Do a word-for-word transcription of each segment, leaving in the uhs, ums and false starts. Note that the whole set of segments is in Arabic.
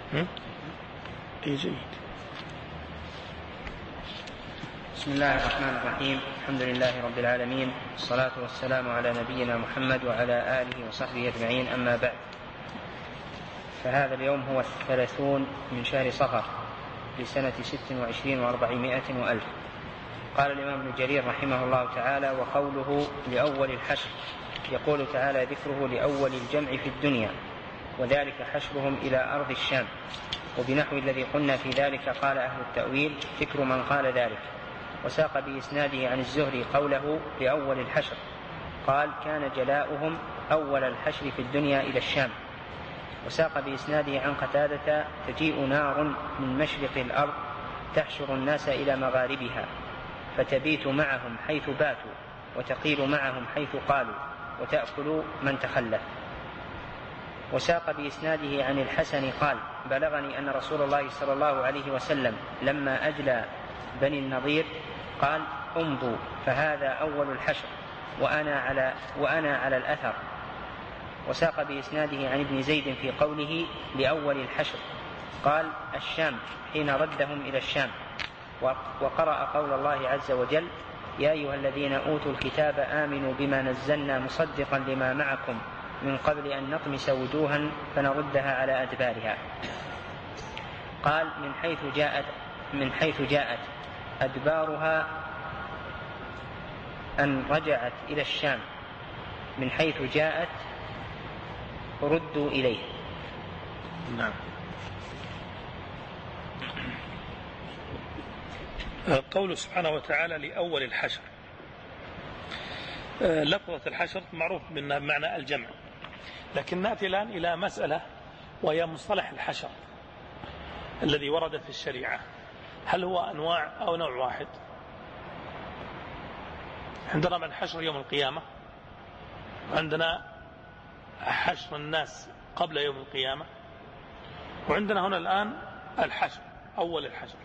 أي جيد. بسم الله الرحمن الرحيم. الحمد لله رب العالمين، والصلاة والسلام على نبينا محمد وعلى آله وصحبه أجمعين، أما بعد. فهذا اليوم هو الثلاثون من شهر صفر لسنة ست وعشرين وأربعمائة وألف. قال الإمام ابن جرير رحمه الله تعالى: وقوله لأول الحشر، يقول تعالى ذكره لأول الجمع في الدنيا، وذلك حشرهم إلى أرض الشام. وبنحو الذي قلنا في ذلك قال أهل التأويل ذكر من قال ذلك. وساق بإسناده عن الزهري قوله لأول الحشر، قال كان جلاؤهم أول الحشر في الدنيا إلى الشام. وساق بإسناده عن قتادة تجيء نار من مشرق الأرض تحشر الناس إلى مغاربها، فتبيت معهم حيث باتوا، وتقيل معهم حيث قالوا، وتأكل من تخلف. وساق بإسناده عن الحسن قال: بلغني أن رسول الله صلى الله عليه وسلم لما أجلى بني النضير قال: امضوا فهذا أول الحشر وأنا على, وأنا على الأثر. وساق بإسناده عن ابن زيد في قوله لأول الحشر قال: الشام، حين ردهم إلى الشام. وقرأ قول الله عز وجل: يا أيها الذين أوتوا الكتاب آمنوا بما نزلنا مصدقا لما معكم من قبل أن نطمس وجوها فنردها على أدبارها. قال: من حيث جاءت من حيث جاءت أدبارها أن رجعت إلى الشام، من حيث جاءت ردوا إليه. نعم. قوله سبحانه وتعالى لأول الحشر، لفظة الحشر معروف من معنى الجمع، لكن نأتي الآن إلى مسألة وهي مصطلح الحشر الذي ورد في الشريعة. هل هو أنواع أو نوع واحد؟ عندنا من حشر يوم القيامة، وعندنا حشر الناس قبل يوم القيامة، وعندنا هنا الآن الحشر أول الحشر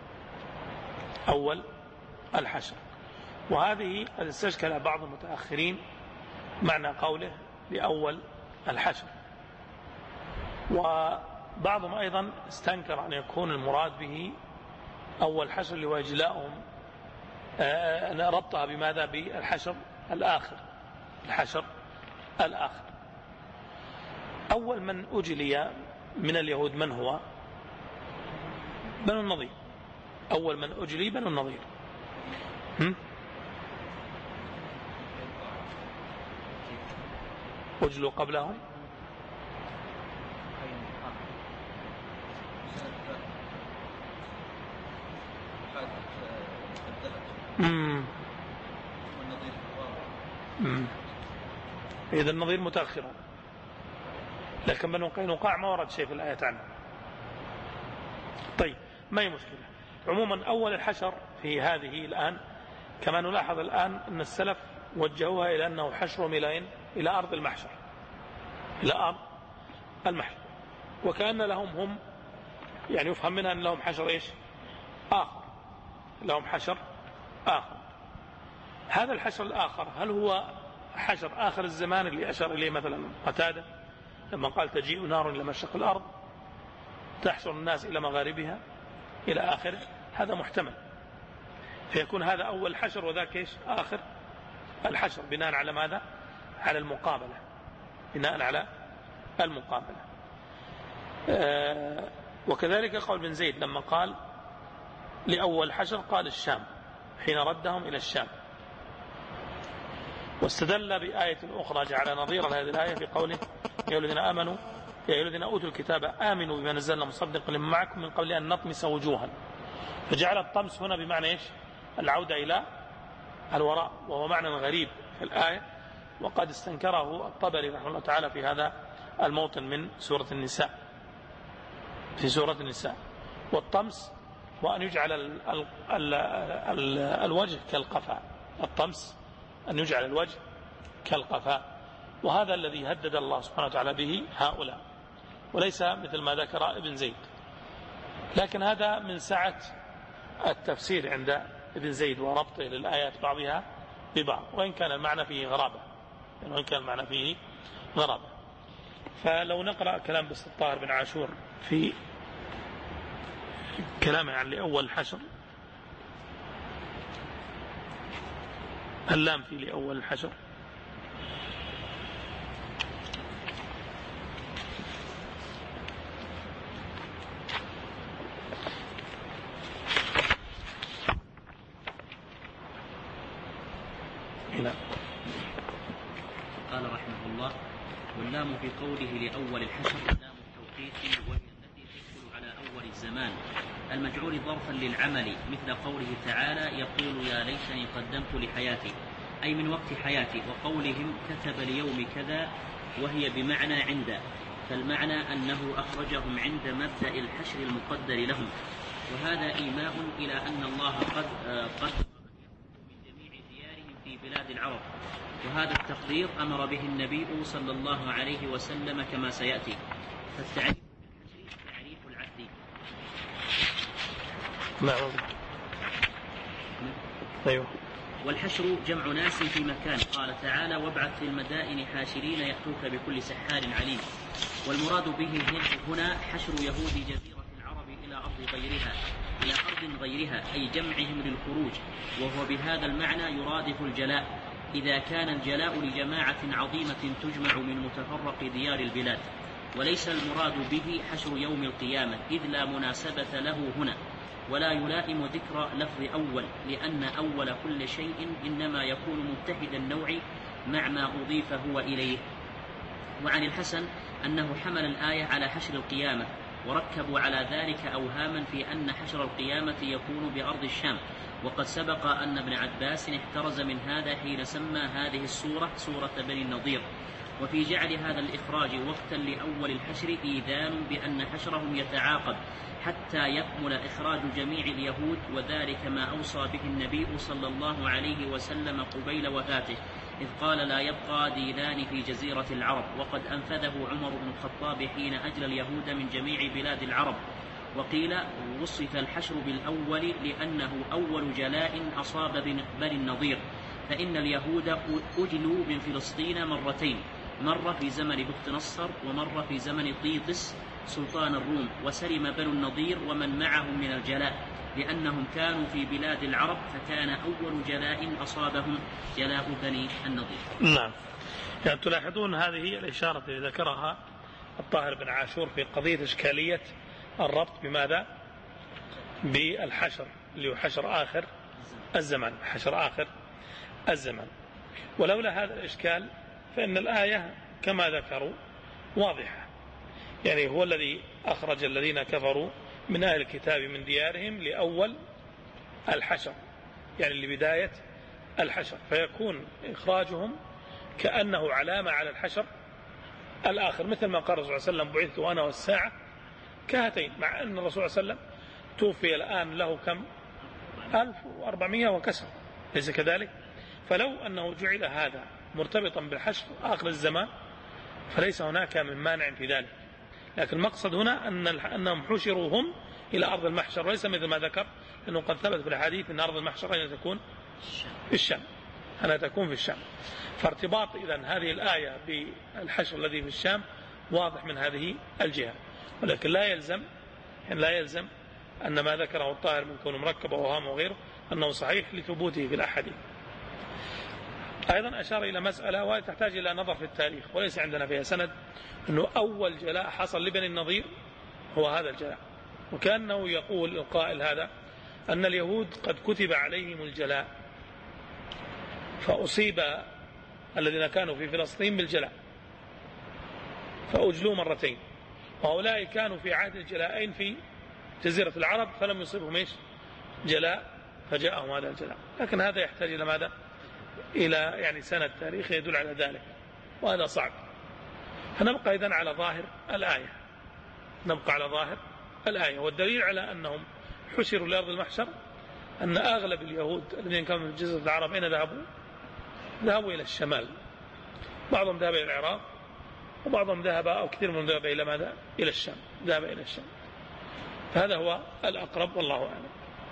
أول الحشر. وهذه قد استشكل بعض المتأخرين معنى قوله لأول الحشر، وبعضهم أيضا استنكر أن يكون المراد به أول حشر لوجلاءهم، أن ربطها بماذا؟ بالحشر الآخر الحشر الآخر. أول من أجلي من اليهود من هو؟ بنو النضير. أول من أجلي بنو النضير. هم؟ أجلوا قبلهم؟ امم إذا النظير متأخرا، لكن بنو قينقاع ما ورد شيء في الآية عنه. طيب، ما هي مشكلة. عموما أول الحشر في هذه الآن كما نلاحظ الآن أن السلف وجهوها إلى أنه حشرهم إلى إلى أرض المحشر، إلى أرض المحشر، وكأن لهم هم يعني يفهم منها أن لهم حشر إيش آخر، لهم حشر آخر. هذا الحشر الآخر هل هو حشر آخر الزمان اللي أشار إليه مثلا قتادة لما قال تجيء نار إلى مشرق الأرض تحشر الناس إلى مغاربها إلى آخره؟ هذا محتمل، فيكون هذا أول حشر وذاك إيش آخر الحشر، بناء على ماذا؟ على المقابلة، بناء على المقابلة. آه وكذلك قول بن زيد لما قال لأول حشر قال الشام، حين ردهم إلى الشام. واستدل بآية أخرى جعل نظيرا هذه الآية في قوله يا أيها الذين آمنوا يا أيها الذين أوتوا الكتاب آمنوا بما نزلنا مصدقا لما معكم من قبل أن نطمس وجوها. فجعل الطمس هنا بمعنى إيش؟ العودة إلى الوراء، وهو معنى غريب في الآية، وقد استنكره الطبري رحمه الله تعالى في هذا الموطن من سورة النساء، في سورة النساء. والطمس وأن يجعل ال ال ال ال الوجه كالقفا، الطمس أن يجعل الوجه كالقفا، وهذا الذي هدد الله سبحانه وتعالى به هؤلاء، وليس مثل ما ذكر ابن زيد. لكن هذا من سعة التفسير عند ابن زيد وربطه للآيات بعضها ببعض، وإن كان المعنى فيه غرابة، وإن كان المعنى فيه غرابة. فلو نقرأ كلام بس الطاهر بن عاشور في كلامه عن لأول الحشر، اللام في لأول الحشر. هنا قال رحمه الله: واللام في قوله لأول الحشر لام التوقيت، وهي التي تدخل على أول الزمان المجعول ظرفا للعمل، مثل قوله تعالى: يقول يا ليتني قدمت لحياتي، أي من وقت حياتي. وقولهم كتب ليوم كذا، وهي بمعنى عند، فالمعنى أنه أخرجهم عند مبدأ الحشر المقدر لهم. وهذا إيماء إلى أن الله قد قدر من جميع ديارهم في بلاد العرب، وهذا التقدير أمر به النبي صلى الله عليه وسلم كما سيأتي. فالتعريف بالحشر تعريف العهد. نعم. أيوه. والحشر جمع ناس في مكان، قال تعالى: وابعث في المدائن حاشرين يأتوك بكل سحار عليم. والمراد به هنا حشر يهود جزيرة العرب إلى أرض غيرها إلى أرض غيرها أي جمعهم للخروج، وهو بهذا المعنى يرادف الجلاء، إذا كان الجلاء لجماعة عظيمة تجمع من متفرق ديار البلاد. وليس المراد به حشر يوم القيامة، إذ لا مناسبة له هنا، ولا يلائم ذكر لفظ أول، لأن أول كل شيء إنما يكون متحد النوع مع ما أضيف هو إليه. وعن الحسن أنه حمل الآية على حشر القيامة، وركبوا على ذلك أوهاما في أن حشر القيامة يكون بأرض الشام. وقد سبق أن ابن عباس احترز من هذا حين سمى هذه السورة سورة بني النضير. وفي جعل هذا الإخراج وقتا لأول الحشر إيذان بأن حشرهم يتعاقب حتى يكمل إخراج جميع اليهود، وذلك ما أوصى به النبي صلى الله عليه وسلم قبيل وفاته، إذ قال: لا يبقى دينان في جزيرة العرب. وقد أنفذه عمر بن الخطاب حين أجلى اليهود من جميع بلاد العرب. وقيل وصف الحشر بالأول لأنه أول جلاء أصاب بني النضير، فإن اليهود أجلوا من فلسطين مرتين، مرة في زمن بخت نصر، ومرة في زمن طيطس سلطان الروم. وسلم بنو النضير ومن معهم من الجلاء، لأنهم كانوا في بلاد العرب، فكان أول جلاء أصابهم جلاء بني النضير. نعم. يعني تلاحظون هذه الإشارة التي ذكرها الطاهر بن عاشور في قضية إشكالية الربط بماذا؟ بالحشر، اللي هو حشر آخر الزمان، حشر آخر الزمان. ولولا هذا الإشكال فإن الآية كما ذكروا واضحة، يعني هو الذي أخرج الذين كفروا من أهل الكتاب من ديارهم لأول الحشر، يعني لبداية الحشر، فيكون إخراجهم كأنه علامة على الحشر الآخر، مثل ما قال الرسول صلى الله عليه وسلم: بعثت وأنا والساعة كهاتين، مع أن الرسول صلى الله عليه وسلم توفي الآن له كم؟ ألف وأربعمائة وكسر، ليس كذلك؟ فلو أنه جعل هذا مرتبطا بالحشر آخر الزمان فليس هناك من مانع في ذلك. لكن المقصد هنا أن أنهم حشروا هم إلى أرض المحشر، وليس مثل ما ذكر، أنه قد ثبت في الحديث أن أرض المحشر أين تكون؟ في الشام، أنا تكون في الشام. فارتباط إذن هذه الآية بالحشر الذي في الشام واضح من هذه الجهة، ولكن لا يلزم يعني لا يلزم أن ما ذكره الطاهر من كونه مركب ووهام وغيره أنه صحيح لثبوته في الأحاديث. أيضا أشار إلى مسألة وهي تحتاج إلى نظر في التاريخ، وليس عندنا فيها سند، أنه أول جلاء حصل لبني النضير هو هذا الجلاء، وكأنه يقول القائل هذا أن اليهود قد كتب عليهم الجلاء، فأصيب الذين كانوا في فلسطين بالجلاء فأجلوا مرتين، وهؤلاء كانوا في عهد الجلاءين في جزيرة العرب فلم يصيبهم إيش؟ جلاء، فجاءهم هذا الجلاء. لكن هذا يحتاج إلى ماذا؟ إلى يعني سند تاريخي يدل على ذلك، وهذا صعب. فنبقى إذن على ظاهر الآية، نبقى على ظاهر الآية. والدليل على أنهم حشروا لأرض المحشر أن أغلب اليهود الذين كانوا في جزيرة العرب أين ذهبوا؟ ذهبوا إلى الشمال، بعضهم ذهب إلى العراق، وبعضهم ذهب أو كثير منهم ذهب إلى ماذا؟ إلى الشام، ذهب إلى الشام. فهذا هو الأقرب والله أعلم.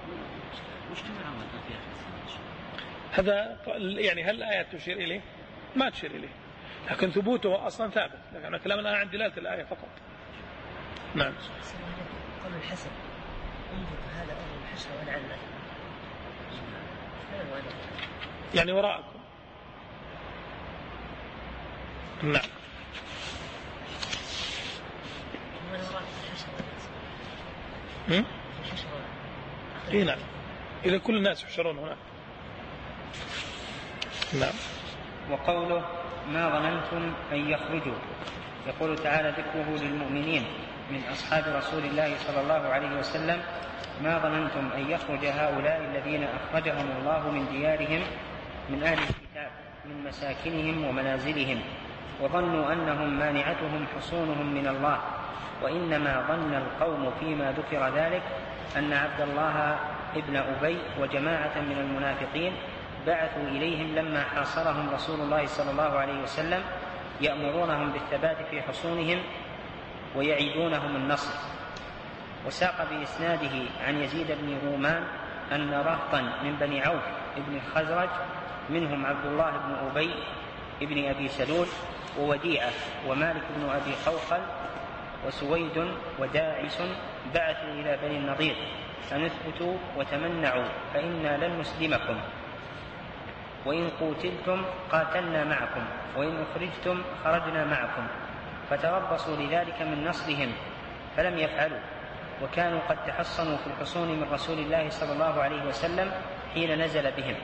هذا يعني هل الآية تشير إليه؟ ما تشير إليه، لكن ثبوته أصلا ثابت، لكن كلام الآن عن دلالة الآية فقط. نعم. قول الحسن هذا أول الحشر وأنا عن يعني وراءكم. نعم. هم؟ إيه نعم. إذا كل الناس يحشرون هناك. نعم. وقوله ما ظننتم أن يخرجوا، يقول تعالى ذكره للمؤمنين من أصحاب رسول الله صلى الله عليه وسلم: ما ظننتم أن يخرج هؤلاء الذين أخرجهم الله من ديارهم من أهل الكتاب من مساكنهم ومنازلهم وظنوا أنهم مانعتهم حصونهم من الله، وإنما ظن القوم فيما ذكر ذلك أن عبد الله ابن أبي وجماعة من المنافقين بعثوا إليهم لما حاصرهم رسول الله صلى الله عليه وسلم يأمرونهم بالثبات في حصونهم ويعيدونهم النصر. وساق بإسناده عن يزيد بن رومان أن رهطا من بني عوف بن الخزرج منهم عبد الله بن أبي ابن أبي سلول ووديعة ومالك بن أبي خوخل وسويد وداعس بعثوا إلى بني النضير أن اثبتوا وتمنعوا فإنا لن نسلمكم، وإن قوتلتم قاتلنا معكم، وإن أخرجتم خرجنا معكم، فتربصوا لذلك من نصرهم فلم يفعلوا، وكانوا قد تحصنوا في الحصون من رسول الله صلى الله عليه وسلم حين نزل بهم.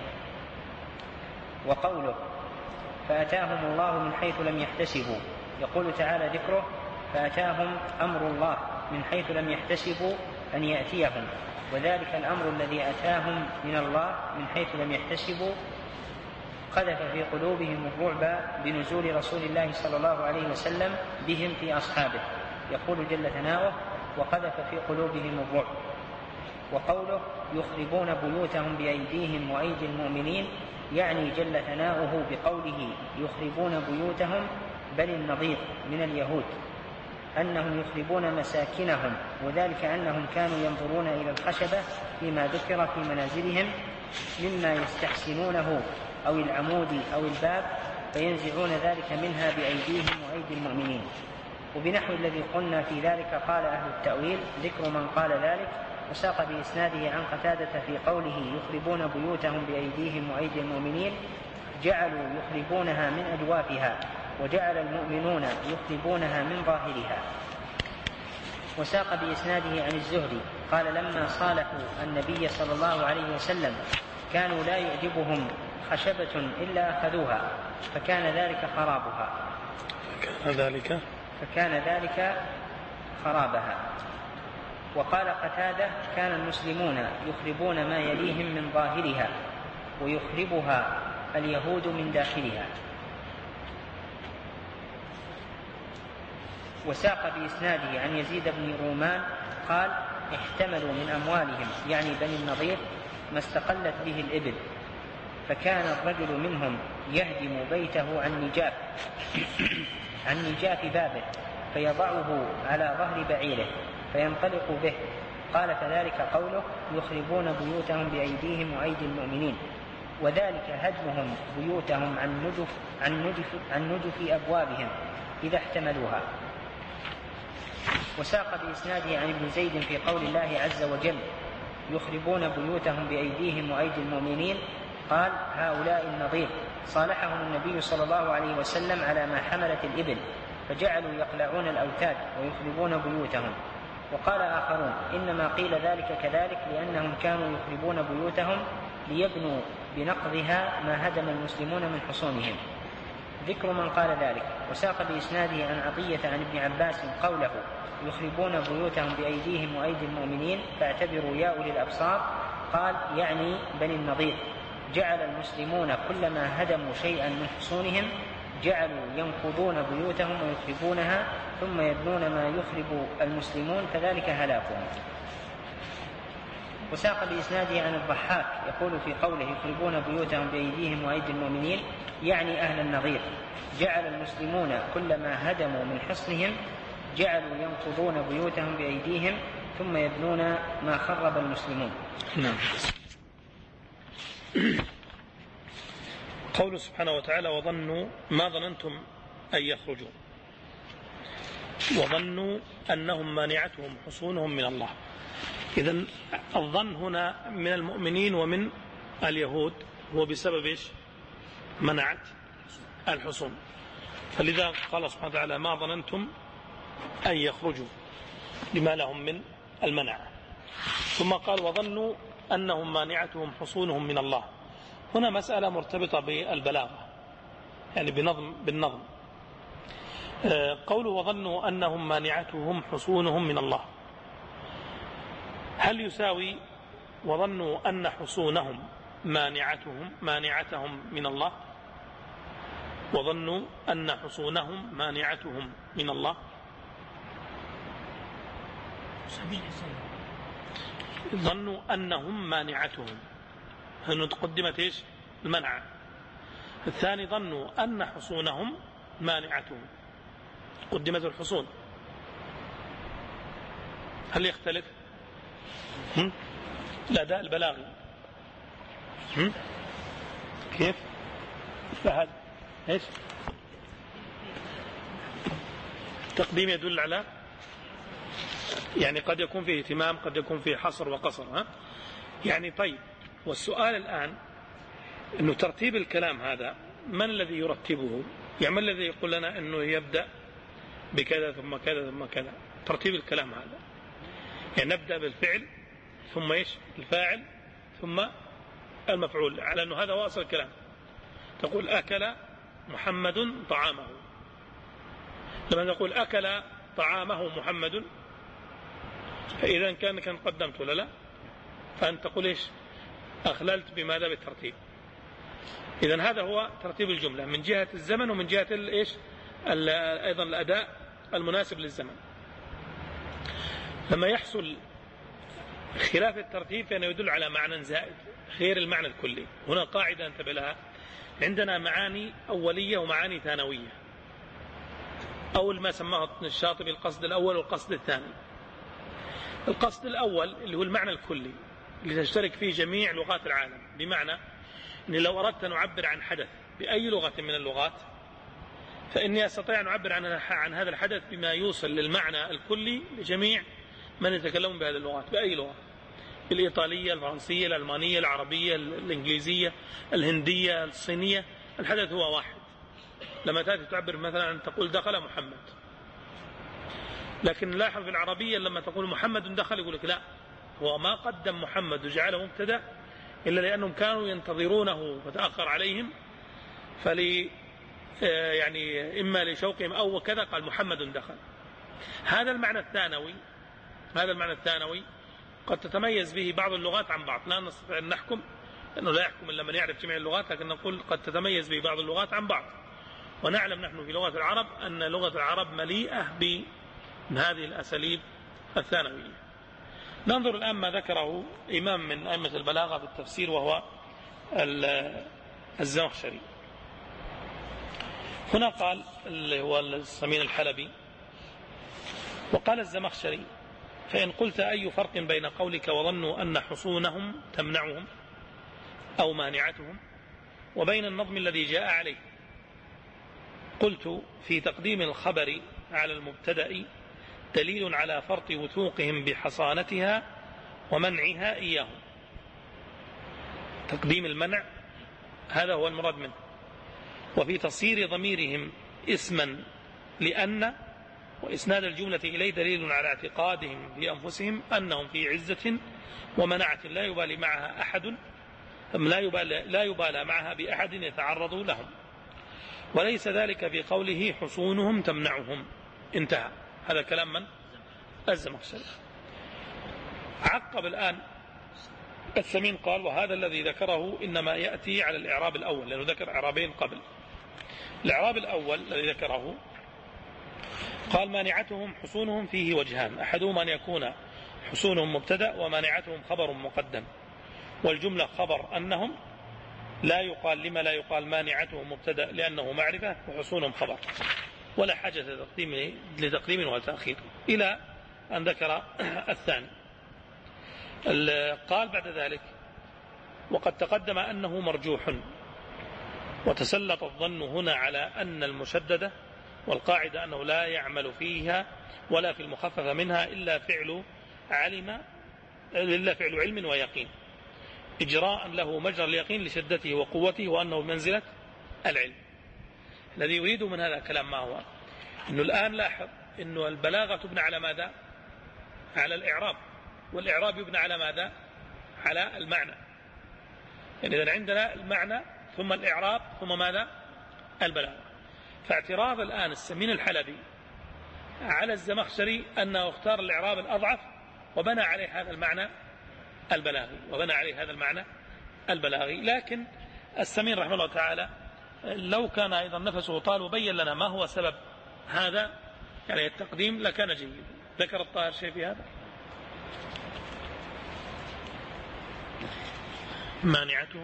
وقوله فأتاهم الله من حيث لم يحتسبوا، يقول تعالى ذكره: فأتاهم أمر الله من حيث لم يحتسبوا أن يأتيهم، وذلك الأمر الذي أتاهم من الله من حيث لم يحتسبوا قذف في قلوبهم الرعب بنزول رسول الله صلى الله عليه وسلم بهم في أصحابه، يقول جل ثناؤه: وقذف في قلوبهم الرعب. وقوله يخربون بيوتهم بأيديهم وأيدي المؤمنين، يعني جل ثناؤه بقوله يخربون بيوتهم بل النظير من اليهود أنهم يخربون مساكنهم، وذلك أنهم كانوا ينظرون إلى الخشبة فيما ذكر في منازلهم مما يستحسنونه أو العمود أو الباب فينزعون ذلك منها بأيديهم وأيدي المؤمنين. وبنحو الذي قلنا في ذلك قال أهل التأويل ذكر من قال ذلك، وساق بإسناده عن قتادة في قوله يخربون بيوتهم بأيديهم وأيدي المؤمنين: جعلوا يخربونها من أجوافها، وجعل المؤمنون يخربونها من ظاهرها. وساق بإسناده عن الزهري قال لما صالحوا النبي صلى الله عليه وسلم كانوا لا يعجبهم خشبة إلا أخذوها فكان ذلك خرابها فكان ذلك فكان ذلك خرابها. وقال قتادة كان المسلمون يخربون ما يليهم من ظاهرها ويخربها اليهود من داخلها. وساق بإسناده عن يزيد بن رومان قال احتملوا من أموالهم يعني بني النضير ما استقلت به الإبل، فكان الرجل منهم يهدم بيته عن نجاف عن نجاف بابه فيضعه على ظهر بعيره فينطلق به. قال فذلك قوله يخربون بيوتهم بأيديهم وأيدي المؤمنين، وذلك هدمهم بيوتهم عن نجف, عن نجف, عن نجف أبوابهم إذا احتملوها. وساق بإسناده عن ابن زيد في قول الله عز وجل يخربون بيوتهم بأيديهم وأيدي المؤمنين قال هؤلاء النظير صالحهم النبي صلى الله عليه وسلم على ما حملت الإبل فجعلوا يقلعون الأوتاد ويخربون بيوتهم. وقال آخرون إنما قيل ذلك كذلك لأنهم كانوا يخربون بيوتهم ليبنوا بنقضها ما هدم المسلمون من حصونهم. ذكر من قال ذلك. وساق بإسناده عن عطية عن ابن عباس قوله يخربون بيوتهم بأيديهم وأيدي المؤمنين فاعتبروا يا أولي الأبصار، قال يعني بني النضير جعل المسلمون كلما هدموا شيئا من حصونهم جعلوا ينقضون بيوتهم ويخربونها ثم يبنون ما يخرب المسلمون فذلك هلاكهم. وساق بإسناده عن الضحاك يقول في قوله يخربون بيوتهم بأيديهم وأيدي المؤمنين يعني أهل النظير جعل المسلمون كلما هدموا من حصنهم جعلوا ينقضون بيوتهم بأيديهم ثم يبنون ما خرب المسلمون. نعم. قوله سبحانه وتعالى وظنوا ما ظننتم أن يخرجوا، وظنوا أنهم مانعتهم حصونهم من الله. إذن الظن هنا من المؤمنين ومن اليهود هو بسبب إيش؟ منعت الحصون. فلذا قال سبحانه وتعالى ما ظننتم أن يخرجوا لما لهم من المنع. ثم قال وظنوا أنهم مانعتهم حصونهم من الله. هنا مسألة مرتبطة بالبلاغة، يعني بنظم بالنظم. قوله وظنوا أنهم مانعتهم حصونهم من الله، هل يساوي وظنوا أن حصونهم مانعتهم مانعتهم من الله؟ وظنوا أن حصونهم مانعتهم من الله. ظنوا أنهم مانعتهم، هنا تقدمت إيش؟ المنع. الثاني ظنوا أن حصونهم مانعتهم، قدمت الحصون. هل يختلف؟ هم؟ الأداء البلاغي هم؟ كيف؟ فهد إيش؟ تقديم يدل على، يعني قد يكون فيه اهتمام، قد يكون فيه حصر وقصر. ها؟ يعني طيب، والسؤال الآن أنه ترتيب الكلام هذا من الذي يرتبه؟ يعني من الذي يقول لنا أنه يبدأ بكذا ثم كذا ثم كذا؟ ترتيب الكلام هذا يعني نبدأ بالفعل ثم إيش؟ الفاعل ثم المفعول، على أنه هذا واصل الكلام. تقول أكل محمد طعامه، لما نقول أكل طعامه محمد إذا كان كان قدمت ولا لا؟ فأنت تقول إيش؟ أخللت بماذا؟ بالترتيب. إذن هذا هو ترتيب الجملة من جهة الزمن ومن جهة إيش؟ أيضا الأداء المناسب للزمن. لما يحصل خلاف الترتيب فإنه يدل على معنى زائد غير المعنى الكلي. هنا قاعدة انتبه لها، عندنا معاني أولية ومعاني ثانوية. أول ما سماه الشاطبي القصد الأول والقصد الثاني. القصد الأول اللي هو المعنى الكلي اللي تشترك فيه جميع لغات العالم، بمعنى أني لو أردت أن أعبر عن حدث بأي لغة من اللغات فإني أستطيع أن أعبر عن عن هذا الحدث بما يوصل للمعنى الكلي لجميع من يتكلمون بهذه اللغات بأي لغة، الإيطالية، الفرنسية، الألمانية، العربية، الإنجليزية، الهندية، الصينية، الحدث هو واحد. لما تأتي تعبر مثلا أن تقول دخل محمد، لكن لاحظ في العربية لما تقول محمد دخل يقول لك لا، هو ما قدم محمد وجعله مبتدا إلا لأنهم كانوا ينتظرونه فتأخر عليهم، فلي يعني إما لشوقهم أو كذا قال محمد دخل. هذا المعنى الثانوي، هذا المعنى الثانوي قد تتميز به بعض اللغات عن بعض. لا نستطيع أن نحكم، لأنه لا يحكم إلا من يعرف جميع اللغات، لكن نقول قد تتميز به بعض اللغات عن بعض. ونعلم نحن في لغة العرب أن لغة العرب مليئة بهذه الأساليب الثانوية. ننظر الآن ما ذكره إمام من أئمة البلاغة في التفسير وهو الزمخشري. هنا قال اللي هو السمين الحلبي، وقال الزمخشري فإن قلت أي فرق بين قولك وظنوا أن حصونهم تمنعهم أو مانعتهم وبين النظم الذي جاء عليه؟ قلت في تقديم الخبر على المبتدأ دليل على فرط وثوقهم بحصانتها ومنعها إياهم. تقديم المنع هذا هو المراد منه. وفي تصير ضميرهم اسما لأن وإسناد الجملة إليه دليل على اعتقادهم بأنفسهم أنهم في عزة ومنعة لا يبالي معها أحد لا يبالى, لا يبالى معها بأحد يتعرض لهم، وليس ذلك في قوله حصونهم تمنعهم. انتهى. هذا كلام من؟ الزمخشري. عقب الآن السمين قال وهذا الذي ذكره إنما يأتي على الإعراب الأول، لأنه ذكر إعرابين قبل. الإعراب الأول الذي ذكره قال مانعتهم حصونهم فيه وجهان، أحدهما أن يكون حصونهم مبتدأ ومانعتهم خبر مقدم، والجملة خبر أنهم لا يقال لما لا يقال مانعتهم مبتدأ لأنه معرفة وحصونهم خبر، ولا حاجة لتقديم لتقديم ولا تأخير، إلى أن ذكر الثاني. قال بعد ذلك وقد تقدم أنه مرجوح، وتسلط الظن هنا على أن المشددة، والقاعدة أنه لا يعمل فيها ولا في المخفف منها إلا فعل علم لله فعل علم ويقين، إجراء له مجرى اليقين لشدته وقوته وأنه بمنزلة العلم. الذي يريد من هذا الكلام ما هو؟ أنه الآن لاحظ أنه البلاغة تبنى على ماذا؟ على الإعراب، والإعراب يبنى على ماذا؟ على المعنى. يعني إذا عندنا المعنى ثم الإعراب ثم ماذا؟ البلاغة. فاعتراض الآن السمين الحلبي على الزمخشري أنه اختار الإعراب الأضعف وبنى عليه هذا المعنى البلاغي وبنى عليه هذا المعنى البلاغي. لكن السمين رحمه الله تعالى لو كان أيضا نفسه طال وبين لنا ما هو سبب هذا يعني التقديم لكان جيد. ذكر الطاهر شيء في هذا؟ مانعتهم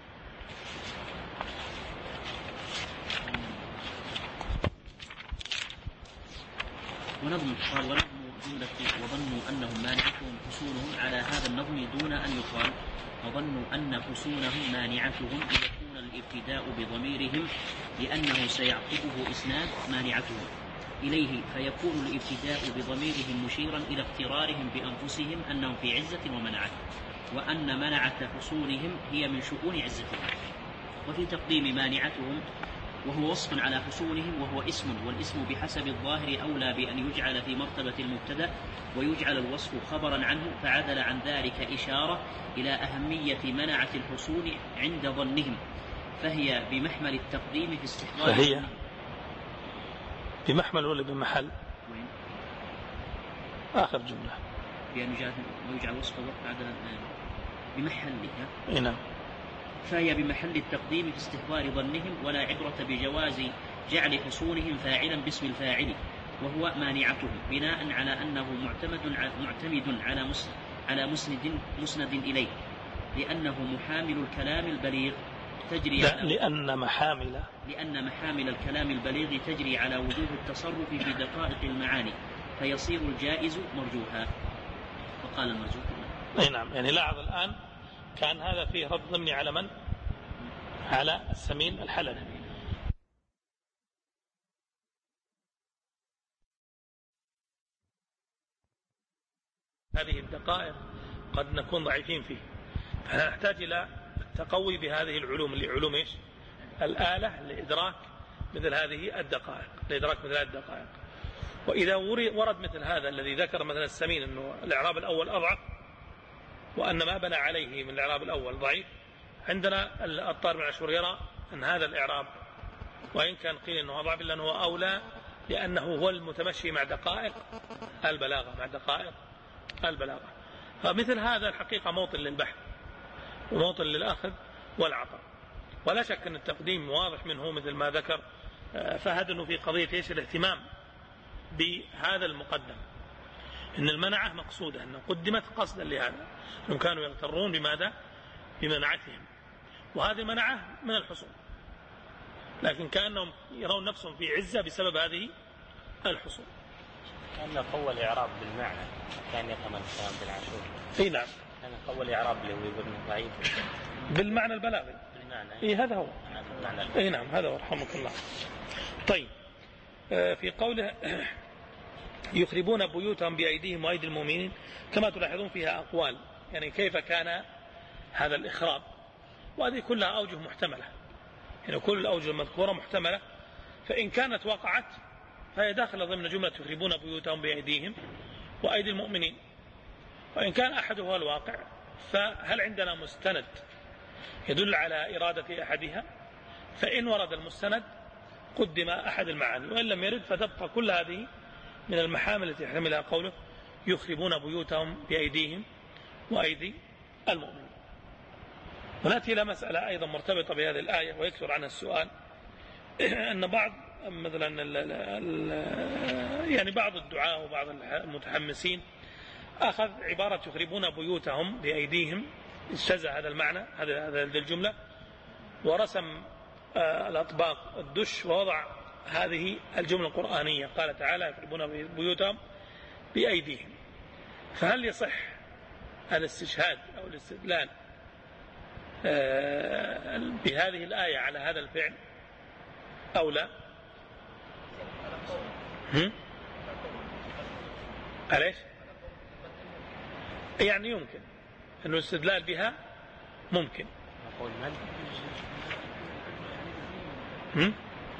ونظم قال ونظم جملة وظنوا أنهم مانعتهم حصولهم على هذا النظم دون أن يقال وظنوا أن حصولهم مانعتهم ليكون الابتداء بضميرهم لأنه سيعقبه إسناد مانعتهم إليه، فيكون الابتداء بضميرهم مشيرا إلى اغترارهم بأنفسهم أنهم في عزة ومنعة، وأن منعة حصولهم هي من شؤون عزتهم. وفي تقديم مانعتهم وهو وصف على حصولهم وهو اسم، والاسم بحسب الظاهر أولى بأن يجعل في مرتبة المبتدأ ويجعل الوصف خبرا عنه، فعدل عن ذلك إشارة إلى أهمية منعة الحصول عند ظنهم، فهي بمحمل التقديم في استحضار. فهي بمحمل ولا بمحل؟ وين؟ آخر جملة بأن يجعل الوصف بعد بمحلها. نعم. فهي بمحل التقديم في استحضار ظنهم، ولا عبرة بجواز جعل حصولهم فاعلا باسم الفاعل وهو مانعتهم، بناء على أنه معتمد معتمد على على مسند مسند إليه، لأنه محامل الكلام البليغ تجري على لأن محامل لأن محامل الكلام البليغ تجري على وجوه التصرف في دقائق المعاني، فيصير الجائز مرجوها. وقال المرجوح. أي نعم. يعني لاحظ الآن كان هذا فيه رد ضمني على من؟ على السمين الحلبي. هذه الدقائق قد نكون ضعيفين فيه، فنحتاج إلى التقوي بهذه العلوم اللي علوم إيش؟ الآلة لإدراك مثل هذه الدقائق لإدراك مثل هذه الدقائق. وإذا ورد مثل هذا الذي ذكر مثلا السمين أنه الإعراب الأول أضعف وأن ما بنى عليه من الإعراب الأول ضعيف، عندنا الطاهر بن عاشور يرى أن هذا الإعراب وإن كان قيل أنه أضعف إلا أنه أولى، لأنه هو المتمشي مع دقائق البلاغة مع دقائق البلاغة. فمثل هذا الحقيقة موطن للبحث وموطن للأخذ والعطاء، ولا شك أن التقديم واضح منه مثل ما ذكر فهد أنه في قضية إيش؟ الاهتمام بهذا المقدم، إن المنعة مقصودة أن قدمت قصدا لهذا، أنهم كانوا يغترون بماذا؟ بمنعتهم، وهذه المنعة من الحصول، لكن كأنهم يرون نفسهم في عزة بسبب هذه الحصول. كان قوة الإعراب بالمعنى كان يفهم الكلام بالعاشور. اي نعم. كان قوة الإعراب اللي هو يقول انه ضعيف بالمعنى البلاغي. بالمعنى. اي هذا هو. بالمعنى. اي نعم هذا هو رحمك الله. طيب في قوله يخربون بيوتهم بأيديهم وأيدي المؤمنين، كما تلاحظون فيها أقوال، يعني كيف كان هذا الإخراب، وهذه كلها أوجه محتملة، يعني كل الأوجه المذكورة محتملة، فإن كانت وقعت فهي داخل ضمن جملة يخربون بيوتهم بأيديهم وأيدي المؤمنين، وإن كان أحدها الواقع فهل عندنا مستند يدل على إرادة أحدها؟ فإن ورد المستند قدم أحد المعاني، وإن لم يرد فتبقى كل هذه من المحامل التي يحتملها قوله يخربون بيوتهم بأيديهم وأيدي المؤمنين. ونأتي إلى مسألة أيضا مرتبطة بهذه الآية ويكثر عنها السؤال، أن بعض مثلا يعني بعض الدعاة وبعض المتحمسين أخذ عبارة يخربون بيوتهم بأيديهم، استجزأ هذا المعنى هذا الجملة ورسم الأطباق الدش ووضع هذه الجملة القرآنية، قال تعالى يخربون بيوتهم بأيديهم. فهل يصح الاستشهاد أو الاستدلال بهذه الآية على هذا الفعل أو لا؟ أليش؟ يعني يمكن أنه الاستدلال بها ممكن. نقول من هم؟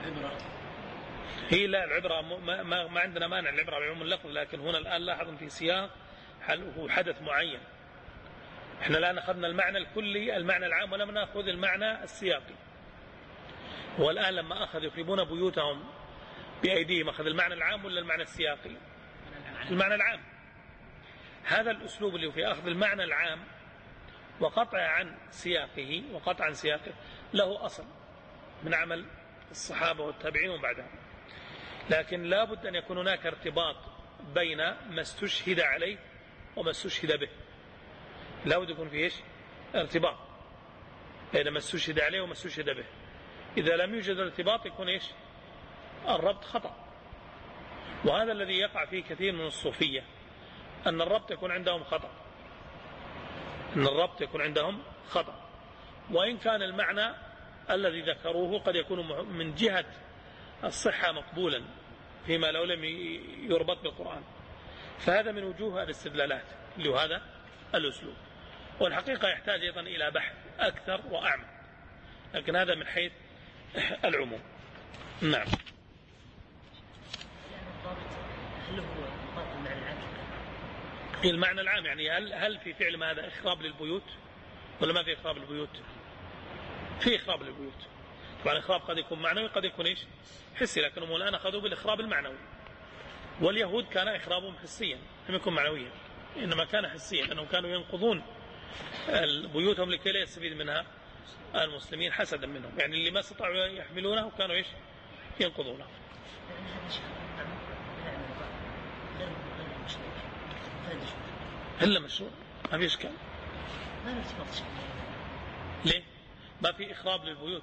هي لا العبرة ما, ما, ما عندنا مانع العبرة بعموم اللفظ، لكن هنا الآن لاحظ في سياق هو حدث معين. احنا لا أخذنا المعنى الكلي المعنى العام ولم نأخذ المعنى السياقي. والآن لما أخذ يخربون بيوتهم بأيديهم أخذ المعنى العام ولا المعنى السياقي؟ المعنى العام. هذا الأسلوب اللي في أخذ المعنى العام وقطع عن سياقه وقطع عن سياقه له أصل من عمل الصحابة والتابعين وبعدهم، لكن لا بد أن يكون هناك ارتباط بين ما استشهد عليه وما استشهد به. لا بد يكون فيه ارتباط بين ما استشهد عليه وما استشهد به. إذا لم يوجد الارتباط يكون إيش؟ الربط خطأ. وهذا الذي يقع فيه كثير من الصوفية، أن الربط يكون عندهم خطأ أن الربط يكون عندهم خطأ وإن كان المعنى الذي ذكروه قد يكون من جهة الصحة مقبولا فيما لو لم يربط بالقرآن. فهذا من وجوه الاستدلالات اللي هذا الأسلوب، والحقيقة يحتاج أيضا إلى بحث أكثر وأعمق، لكن هذا من حيث العموم. نعم. هل هو مقابل المعنى العام؟ المعنى العام يعني هل هل في فعل ماذا إخراب للبيوت ولا ما في إخراب للبيوت؟ في إخراب للبيوت. طبعا الإخراب قد يكون معنوي قد يكون إيش؟ حسي، لكنهم الآن أخذوا بالإخراب المعنوي. واليهود كان إخرابهم حسيا لم يكن معنويا، إنما كان حسيا لأنهم كانوا ينقضون بيوتهم لكي لا يستفيد منها المسلمين حسدا منهم، يعني اللي ما استطاعوا يحملونه كانوا إيش؟ ينقضونه. إلا مشروع ما في إشكال. ليه؟ ما في إخراب للبيوت.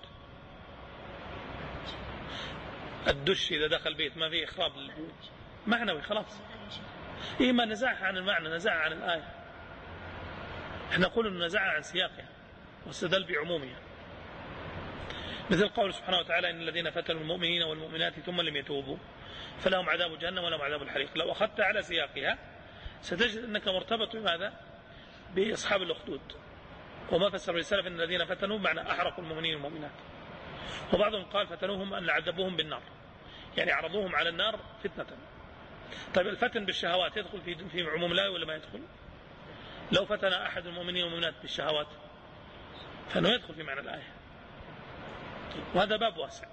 الدش إذا دخل بيت ما في إخراب للبيوت، معنوي خلاص. إيه ما نزعها عن المعنى، نزعها عن الآية. احنا نقول إنه نزعها عن سياقها واستدل بعمومها، مثل قول سبحانه وتعالى إن الذين فتنوا المؤمنين والمؤمنات ثم لم يتوبوا فلهم عذاب جهنم ولهم عذاب الحريق. لو أخذت على سياقها ستجد أنك مرتبط بماذا؟ بأصحاب الأخدود. وما فسر السلف إن الذين فتنوا معنى أحرقوا المؤمنين والمؤمنات، وبعضهم قال فتنوهم أن عذبوهم بالنار، يعني عرضوهم على النار فتنة. طيب الفتن بالشهوات يدخل في في عموم الآية ولا ما يدخل؟ لو فتن أحد المؤمنين والمؤمنات بالشهوات فإنه يدخل في معنى الآية، وهذا باب واسع.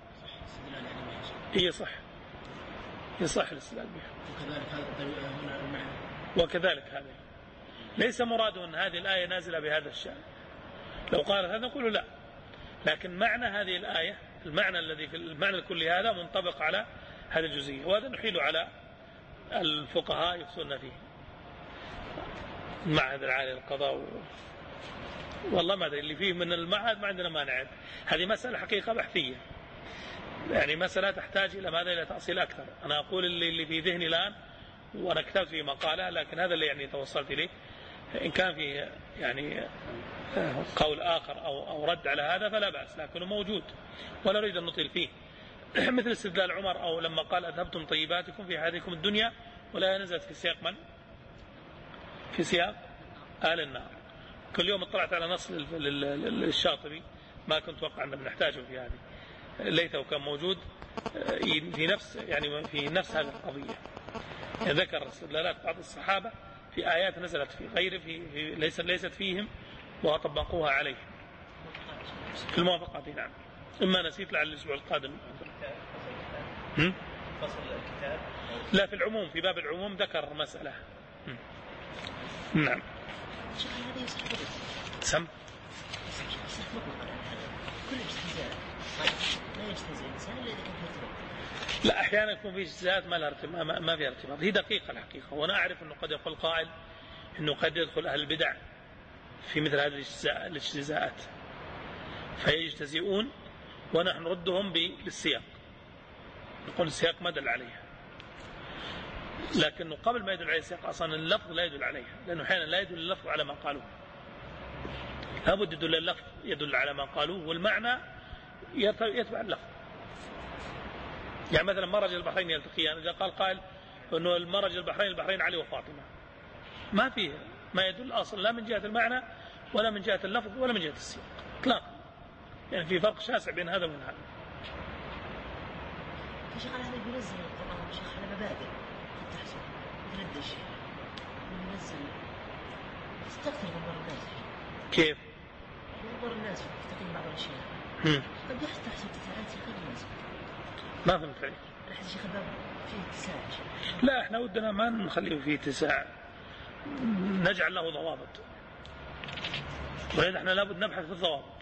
هي صح يصح الاستدلال بها. وكذلك هذا ليس مراد أن هذه الآية نازلة بهذا الشأن. لو قال هذا نقول لا، لكن معنى هذه الآية المعنى الذي في المعنى الكلي هذا منطبق على هذه الجزئية، وهذا نحيل على الفقهاء يفصلون فيه. المعهد العالي للقضاء و... والله ما أدري اللي فيه من المعهد ما عندنا مانع. هذه مسألة حقيقة بحثية، يعني مسألة تحتاج إلى ماذا؟ إلى تأصيل أكثر. أنا أقول اللي, اللي في ذهني الآن وأنا كتبت في مقالة، لكن هذا اللي يعني توصلت إليه. إن كان فيه يعني قول آخر أو, أو رد على هذا فلا بأس، لكنه موجود ولا أريد أن نطيل فيه. مثل استدلال عمر أو لما قال أذهبتم طيباتكم في هذه الدنيا، ولا نزلت في سياق من؟ في سياق آل النار. كل يوم اطلعت على نص للشاطبي ما كنت وقع أن نحتاجه في هذه، ليته كان موجود في نفس يعني في نفس هذه القضية. ذكر استدلالات بعض الصحابة في آيات نزلت في غير في, في ليست ليست فيهم وطبقوها عليه في الموافقات. نعم. إما نسيت لعل الأسبوع القادم. فصل الكتاب لا في العموم، في باب العموم ذكر مسألة. نعم. سم كل استهزاء لا يستهزئ الإنسان إلا إذا كان في ارتباط. لا أحيانا يكون في استهزاءات ما لها ارتباط، ما في ارتباط. هي دقيقة الحقيقة، وأنا أعرف أنه قد يقول قائل أنه قد يدخل أهل البدع في مثل هذه الاجتزاءات فيجتزئون، ونحن نردهم بالسياق، نقول السياق ما دل عليها. لكنه قبل ما يدل عليه السياق أصلا اللفظ لا يدل عليها، لأنه أحيانا لا يدل اللفظ على ما قالوه. لابد يدل اللفظ يدل على ما قالوه، والمعنى يتبع اللفظ. يعني مثلا مرج البحرين يلتقيان، إذا قال قائل أنه المرج البحرين البحرين علي وفاطمة، ما فيه ما يدل أصلا لا من جهة المعنى ولا من جهة اللفظ ولا من جهة السياق اطلاقا. يعني في فرق شاسع بين هذا وبين هذا. يا شيخ هذا بينزل القرآن يا شيخ على مبادئ تحصل مثل الدش ينزل تستكثر نظر الناس. كيف؟ نظر الناس في تقييم بعض الأشياء. هم. قد يحتاج تتعلم في كل الناس. ما فهمت عليك. الحديث شيخ الباب فيه اتساع. لا احنا ودنا ما نخليه فيه اتساع، نجعل له ضوابط، ولذا احنا لابد نبحث في الضوابط.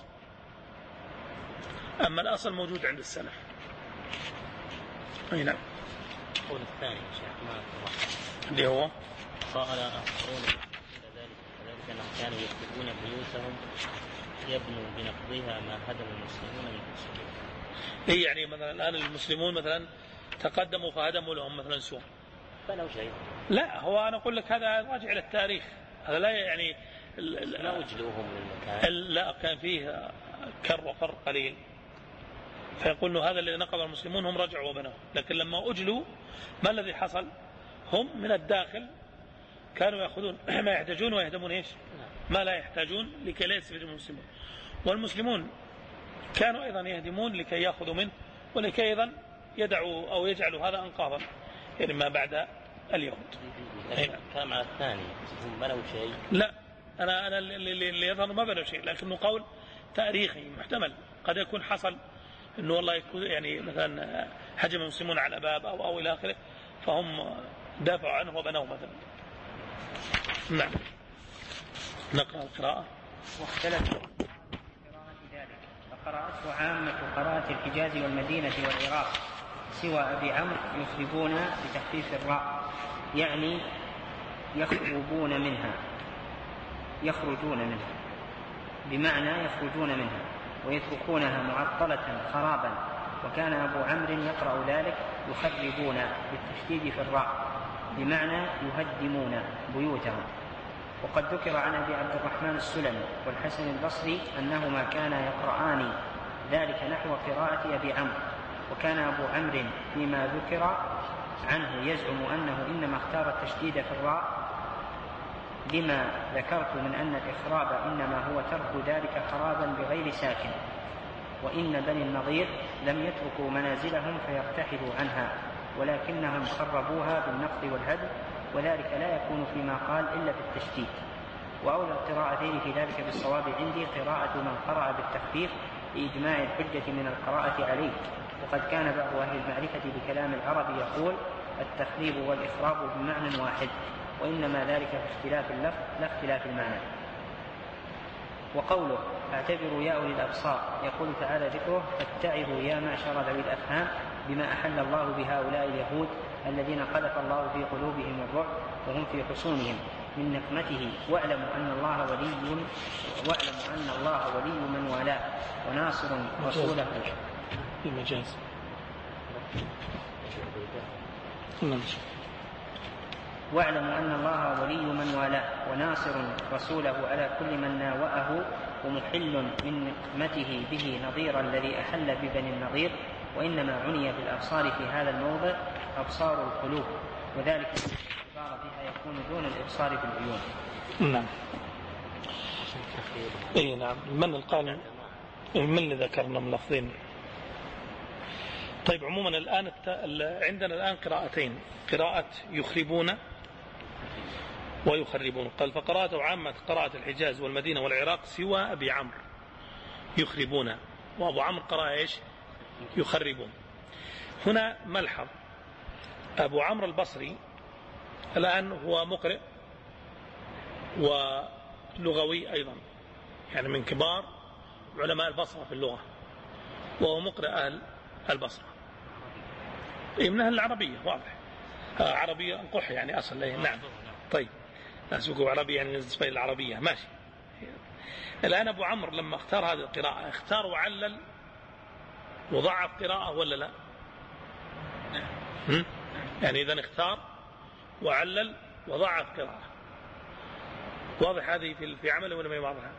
أما الأصل موجود عند السلف. أي نعم. القول الثاني يا شيخ ما توضح. اللي هو قال آخرون ذلك كذلك أنهم كانوا يكتبون بيوتهم يبنوا بنقضها ما هدم المسلمون من المسلمين. إيه يعني مثلا الآن المسلمون مثلا تقدموا فهدموا لهم مثلا سور. فلو شيء. لا هو أنا أقول لك هذا راجع إلى التاريخ، هذا لا يعني لا أجلوهم للمكان. لا كان فيه كر وفر قليل، فيقول له هذا الذي نقض المسلمون هم رجعوا وبنوا. لكن لما أجلوا ما الذي حصل؟ هم من الداخل كانوا يأخذون ما يحتاجون ويهدمون إيش؟ ما لا يحتاجون لكي لا يستفيدوا المسلمون. والمسلمون كانوا أيضا يهدمون لكي يأخذوا منه ولكي أيضا يدعوا أو يجعلوا هذا أنقاضا يعني ما بعد اليهود. كلام على الثاني هم بنوا شيء. لا أنا أنا اللي يظهر ما بنوا شيء، لكنه قول تاريخي محتمل. قد يكون حصل إنه والله يكون يعني مثلا هجم المسلمون على باب أو أو إلى آخره فهم دافعوا عنه وبنوا مثلا. نعم. نقرأ القراءة. واختلف في قراءة ذلك فقرأته عامة قراءة الحجاز والمدينة والعراق سوى أبي عمرو يخربون بتخفيف الراء يعني يخربون منها يخرجون منها بمعنى يخرجون منها ويتركونها معطلة خرابا. وكان أبو عمرو يقرأ ذلك يخربون بالتشديد في الراء بمعنى يهدمون بيوتهم. وقد ذكر عن أبي عبد الرحمن السلمي والحسن البصري أنهما كانا يقرآن ذلك نحو قراءة أبي عمرو. وكان أبو عمرو فيما ذكر عنه يزعم أنه إنما اختار التشديد في الراء لما ذكرت من أن الإخراب إنما هو ترك ذلك خرابا بغير ساكن. وإن بني النضير لم يتركوا منازلهم فيرتحلوا عنها ولكنهم خربوها بالنقض والهدم، وذلك لا يكون فيما قال إلا بالتشديد. وأولى القراءتين في ذلك بالصواب عندي قراءة من قرأ بالتخفيف لإجماع الحجة من القراءة عليه. وقد كان بعض أهل المعرفة بكلام العرب يقول التخريب والإخراب بمعنى واحد، وإنما ذلك في اختلاف اللفظ لا اختلاف المعنى. وقوله اعتبروا يا أولي الأبصار يقول تعالى ذكره فاتعظوا يا معشر ذوي الأفهام بما أحل الله بهؤلاء اليهود الذين قذف الله في قلوبهم الرعب وهم في حصونهم من نقمته واعلموا أن الله ولي واعلموا أن الله ولي من والاه وناصر رسوله. المجاز واعلموا أن الله ولي من والاه وناصر رسوله على كل من ناوأه ومحل من نقمته به نظير الذي أحل ببني النظير. وإنما عني بالأبصار في هذا الموضع أبصار القلوب، وذلك الإخبار بها يكون دون الإبصار في العيون. نعم. اي نعم. من القائل من اللي ذكرنا من لفظين؟ طيب عموما الآن عندنا الآن قراءتين، قراءة يخربون ويخربون. قال فقراءته عامة قراءة الحجاز والمدينة والعراق سوى أبي عمرو يخربون، وأبو عمرو قرأ إيش؟ يخربون. هنا ملحظ أبو عمرو البصري الآن هو مقرئ ولغوي أيضا، يعني من كبار علماء البصرة في اللغة، وهو مقرئ أهل البصرة من أهل العربية واضح، عربية قح يعني أصل له. نعم. طيب ناس يقولوا عربية يعني نسبة العربية ماشي. الآن أبو عمرو لما اختار هذه القراءة اختار وعلل وضعف قراءة ولا لا؟ هم؟ يعني إذن اختار وعلل وضعف قراءة. واضح هذه في في عمله ولا ما هي واضحة؟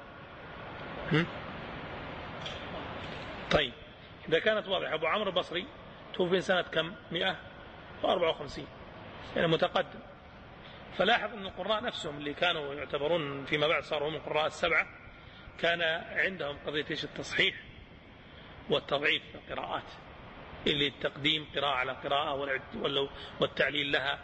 طيب إذا كانت واضحة أبو عمرو البصري توفي سنة كم؟ مئة وأربعة وخمسين يعني متقدم. فلاحظ أن القراء نفسهم اللي كانوا يعتبرون فيما بعد صاروا هم القراء السبعة كان عندهم قضية التصحيح والتضعيف في القراءات، اللي التقديم قراءة على قراءة والتعليل لها،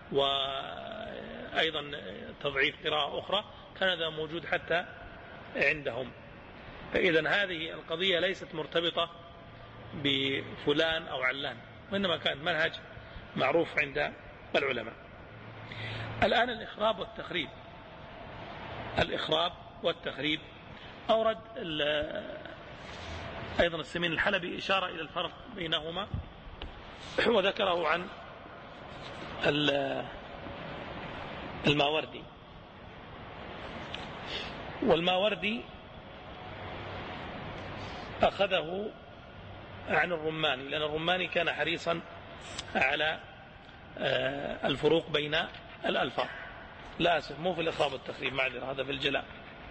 وأيضا تضعيف قراءة أخرى، كان هذا موجود حتى عندهم. فإذا هذه القضية ليست مرتبطة بفلان أو علان، وإنما كان منهج معروف عند العلماء. الآن الإخراب والتخريب. الإخراب والتخريب أورد أيضا السمين الحلبي إشارة إلى الفرق بينهما، وذكره عن الماوردي. والماوردي أخذه عن الرماني، لأن الرماني كان حريصا على الفروق بين الألفاظ. لا أسف، مو في الإخراب والتخريب، معذرة، هذا في الجلاء،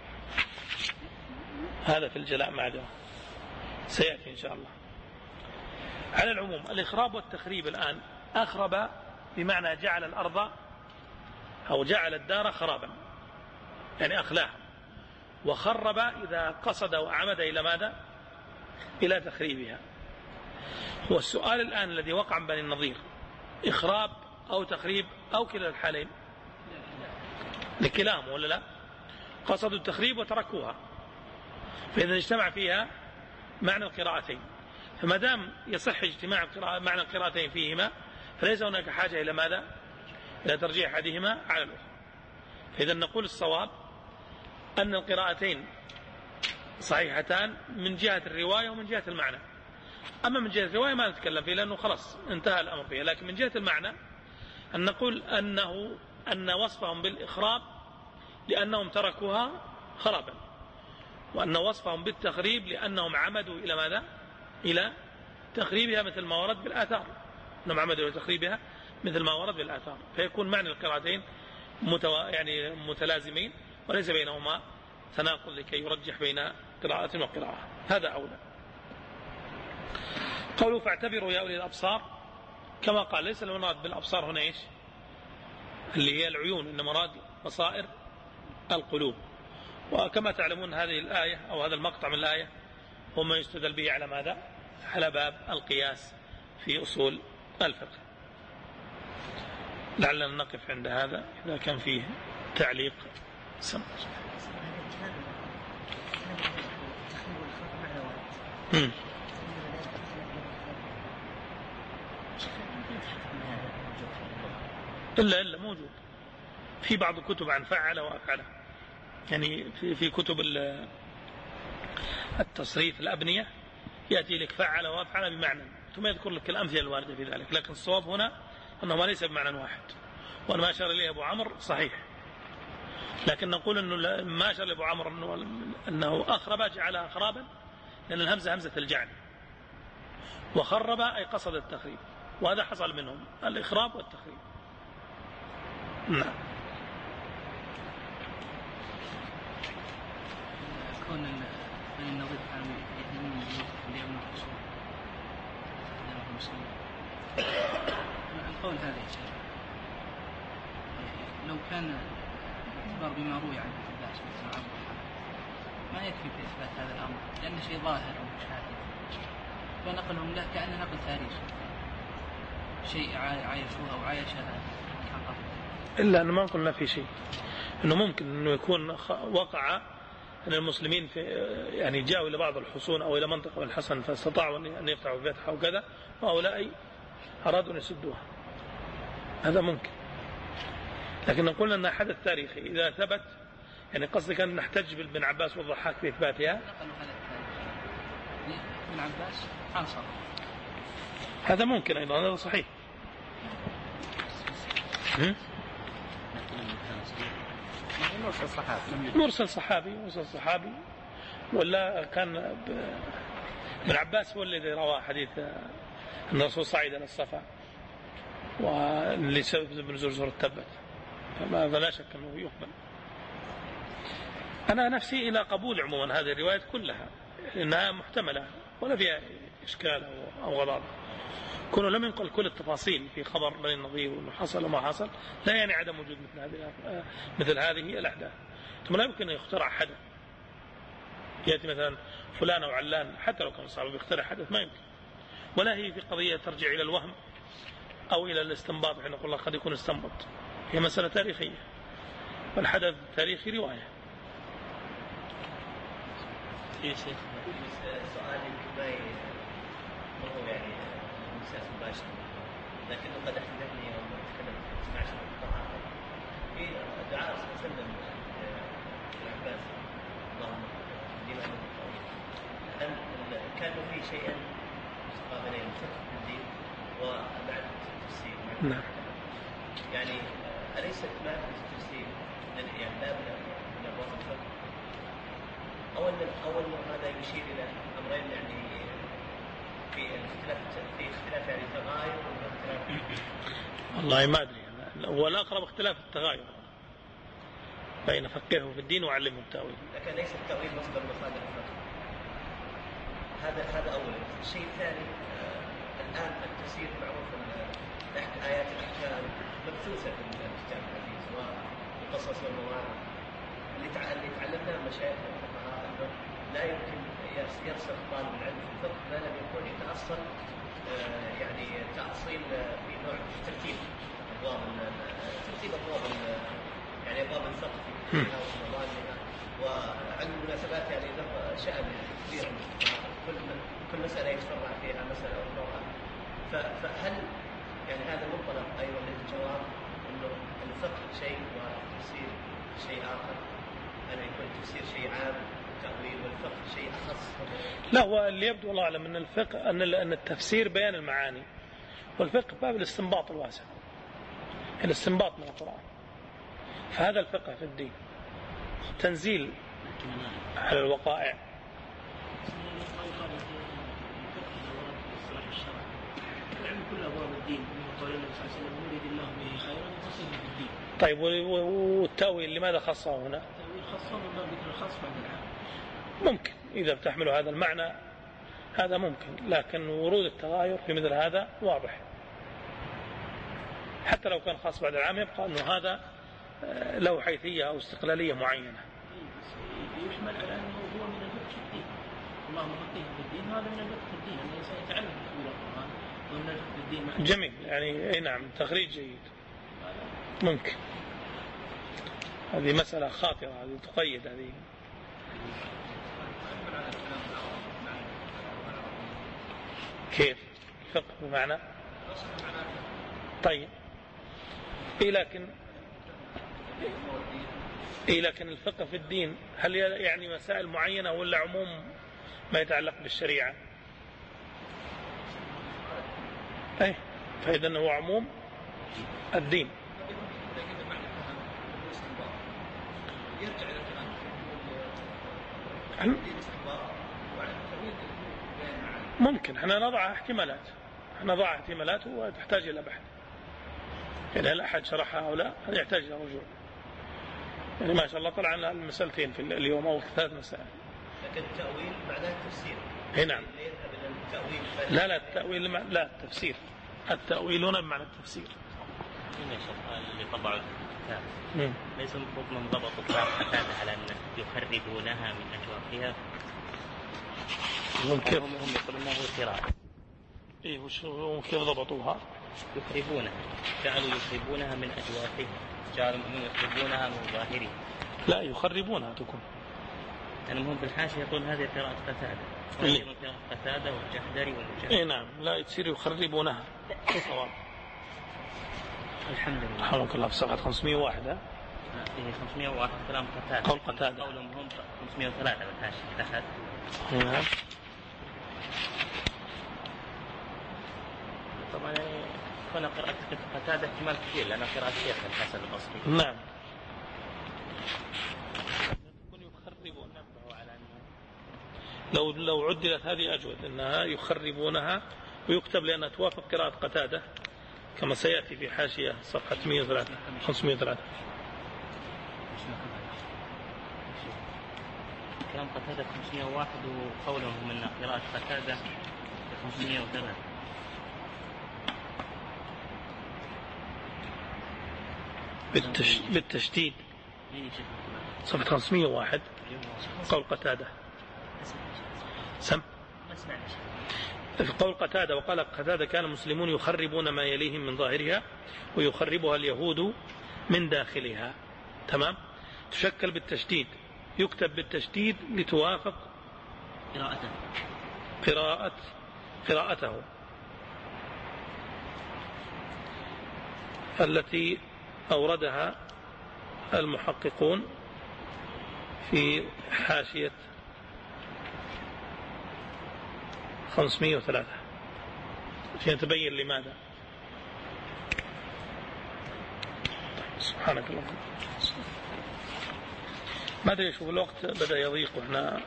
هذا في الجلاء معذرة، سيأتي إن شاء الله. على العموم الإخراب والتخريب الآن أخرب بمعنى جعل الأرض أو جعل الدار خرابا، يعني أخلاها، وخرب إذا قصد وعمد إلى ماذا؟ إلى تخريبها. والسؤال الآن الذي وقع عن بني النضير إخراب أو تخريب أو كلا الحالين؟ لكلاهم ولا لا؟ قصدوا التخريب وتركوها، فإذا اجتمع فيها معنى القراءتين، فما دام يصح اجتماع معنى القراءتين فيهما فليس هناك حاجة إلى ماذا؟ إلى ترجيح أحدهما على الأخرى. فإذا نقول الصواب أن القراءتين صحيحتان من جهة الرواية ومن جهة المعنى. أما من جهة الرواية ما نتكلم فيه لأنه خلاص انتهى الأمر فيها، لكن من جهة المعنى أن نقول أنه أن وصفهم بالإخراب لأنهم تركوها خرابا، وأن وصفهم بالتخريب لأنهم عمدوا إلى ماذا؟ إلى تخريبها مثل ما ورد بالآثار، أنهم عمدوا إلى تخريبها مثل ما ورد بالآثار، فيكون معنى القراءتين متو... يعني متلازمين وليس بينهما تناقض لكي يرجح بين قراءة وقراءة. هذا أولى. قولوا فاعتبروا يا أولي الأبصار، كما قال ليس المراد بالأبصار هنا إيش؟ اللي هي العيون، إن مراد بصائر القلوب. وكما تعلمون هذه الآية أو هذا المقطع من الآية هو ما يستدل به على ماذا؟ على باب القياس في أصول الفقه. لعلنا نقف عند هذا، إذا كان فيه تعليق سمع. امم إلا إلا موجود في بعض الكتب عن فعل وأفعل، يعني في في كتب التصريف الأبنية يأتي لك فعل وأفعل بمعنى، ثم يذكر لك الأمثلة الواردة في ذلك، لكن الصواب هنا أنه ما ليس بمعنى واحد، وأن ما أشار إليه أبو عمرو صحيح، لكن نقول أنه ما أشار لأبو عمرو أنه, أنه أخرب جعلها خرابا، لأن الهمزة همزة الجعل، وخرب أي قصد التخريب، وهذا حصل منهم الإخراب والتخريب. نعم. كون بني النضير كانوا يهدمون البيوت ليأمنوا الرسول لأنهم مسلمين، القول هذا لو كان اعتبار بما روي عن ابن عباس مثل عبد ما يكفي في إثبات هذا الأمر، لأن شيء ظاهر ومشاهد، ونقلهم له كأنه نقل تاريخ، شيء عايشوه أو عايشها حقا. إلا أنه ما قلنا في شيء، أنه ممكن أنه يكون وقع أن المسلمين في يعني جاءوا إلى بعض الحصون أو إلى منطقة من الحصن فاستطاعوا أن يفتحوا فتحة وكذا، وهؤلاء أرادوا أن يسدوها، هذا ممكن. لكن نقول أنها حدث تاريخي إذا ثبت، يعني قصدك أن نحتج بالبن عباس والضحاك في إثباتها. نقلوا هذا التاريخ ابن عباس عنصر، هذا ممكن أيضا، هذا صحيح. مرسل صحابي مرسل صحابي مرسل صحابي ولا كان ابن عباس هو الذي روى حديث أن الرسول صعد إلى الصفا ولسبب ابن زرزر التبت، فلا شك أنه يقبل. أنا نفسي إلى قبول عموما هذه الروايات كلها، إنها محتملة ولا فيها إشكال أو غضاضة، كونه لم ينقل كل التفاصيل في خبر بني النضير وانه حصل وما حصل لا يعني عدم وجود مثل هذه مثل هذه الاحداث. ثم لا يمكن ان يخترع حدث ياتي مثلا فلان او علان حتى لو كان صعب يخترع حدث ما يمكن. ولا هي في قضيه ترجع الى الوهم او الى الاستنباط حين نقول قد يكون استنبط. هي مساله تاريخيه والحدث التاريخي روايه. في شيخ سؤال يمكن ما هو يعني مساس مباشر لكنه قد احدثني يوم تكلمت في عشر الطهارة في دعاء صلى الله عليه وسلم العباس اللهم ديما أن كان في شيئا متقابلين الفقه في الدين ومعرفة التفسير. نعم. يعني أليست معرفة التفسير يعني لا من أبواب الفقه أو أن أو أن هذا يشير إلى أمرين يعني في اختلاف في اختلاف يعني تغاير واختلاف. والله ما أدري ولا أقرب اختلاف التغاير بين فقهه في الدين وعلمه التأويل. لكن ليس التأويل مصدر مصادر الفقه. هذا هذا أولا. الشيء الثاني آه الآن التفسير معروف تحت آيات الأحكام مبثوثة في الكتاب العزيز والقصص والمواعظ اللي اللي تعلمناه مشايخ الفقهاء أنه لا يمكن يرسخ طالب العلم في الفقه ما لم يكن يتأصل آه يعني تأصيل في نوع ترتيب أبواب ترتيب أبواب يعني أبواب الفقه فيها ومظالمها وعند المناسبات يعني له شأن كبير كل كل مسألة يتفرع فيها مسألة أخرى. فهل يعني هذا منطلق أيضا للجواب إنه الفقه شيء والتفسير شيء آخر أن يكون التفسير شيء عام التأويل والفقه شيء أخص؟ لا هو اللي يبدو الله أعلم أن الفقه أن أن التفسير بيان المعاني والفقه باب الاستنباط الواسع الاستنباط من القرآن. فهذا الفقه في الدين تنزيل على الوقائع. العلم كل أبواب الدين من قول النبي صلى الله عليه وسلم يريد الله به خيرا يفصله في الدين. طيب والتأويل لماذا خصه هنا؟ التأويل خصه من باب ذكر الخاص بعد العام. ممكن إذا بتحمل هذا المعنى هذا ممكن، لكن ورود التغاير في مثل هذا واضح حتى لو كان خاص بعد العام يبقى أنه هذا له حيثية أو استقلالية معينة. يحمل على أنه هو من الفقه في الدين. اللهم فقهه في الدين هذا من الفقه في الدين الذي سيتعلم تأويل القرآن ومن الفقه في الدين. جميل يعني أي نعم تخريج جيد ممكن. هذه مسألة خاطرة هذه تقيد هذه. كيف الفقه بمعنى طيب إيه لكن إيه لكن الفقه في الدين هل يعني مسائل معينة ولا عموم ما يتعلق بالشريعة؟ أي فإذا هو عموم الدين. ممكن احنا نضع احتمالات نضع احتمالات وتحتاج إلى بحث. يعني هل أحد شرحها أو لا هذا يحتاج إلى رجوع. يعني ما شاء الله طلع لنا المسألتين في اليوم أو ثلاث مسائل. لكن التأويل معناه التفسير. اي نعم. لا لا التأويل لا التفسير. التأويل هنا بمعنى التفسير. اللي طبعوا الكتاب ليس المفروض من ضبط الكتاب على أن يخربونها من أجوافها. هم هم يقولون أنه قراءة. إيه وش كيف ضبطوها؟ يخربونها جعلوا يخربونها من أجوافها جعلوا يخربونها من ظاهرها. لا يخربونها تكون. يعني هم بالحاشية يقول هذه قراءة قتادة. إيه؟ قراءة قتادة والجحدري والمجاهد. إيه نعم لا تصير يخربونها. صواب. الحمد لله. رحمك الله في صفحة خمسمائة وواحد. ها؟ إيه خمسمائة وواحد كلام قتادة. قول قتادة. قولهم هم خمسمائة وثلاثة بالحاشية تحت. نعم. طبعا هنا قراءة قتادة احتمال كثير لأن قراءة الشيخ الحسن البصري. نعم. لو لو عدلت هذه أجود أنها يخربونها ويكتب لأنها توافق قراءة قتادة كما سيأتي في حاشية صفحة مئة وثلاثة خمسمائة وثلاثة. كلام قتادة خمسمائة وواحد وقولهم من قراءة قتادة خمسمائة وثلاثة. بالتش... بالتشديد صفحة خمسمائة وواحد قول قتادة. سم في قول قتادة وقال قتادة كان المسلمون يخربون ما يليهم من ظاهرها ويخربها اليهود من داخلها. تمام. تشكل بالتشديد، يكتب بالتشديد لتوافق قراءته قراءة قراءته التي أوردها المحققون في حاشية خمسمائة وثلاثة عشان تبين لماذا. سبحانك اللهم. ما أدري شوف الوقت بدأ يضيق وإحنا